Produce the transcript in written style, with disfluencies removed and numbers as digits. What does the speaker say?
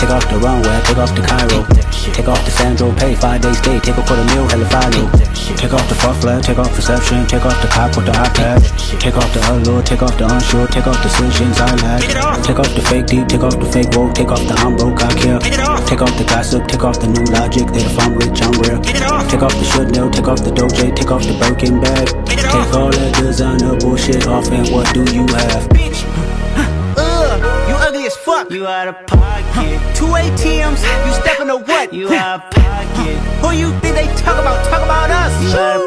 Take off the runway, take off the Cairo. Take off the Sandro, pay 5 days stay. Take a $250,000, hella follow. Take off the fuck flag, take off perception. Take off the cop with the iPad. Take off the allure, take off the unsure. Take off the decisions I lack. Take off the fake deep, take off the fake woke. Take off the I'm broke, I care. Take off the gossip, take off the new logic. That if I'm rich, I'm real. Take off the Chanel, take off the Doja. Take off the Birkin bag. Take all that designer bullshit off and what do you have? You ugly as fuck. You out of pocket. 2 ATMs, you stepping to what? You out of pocket. Who you think they talk about? Talk about us. You out of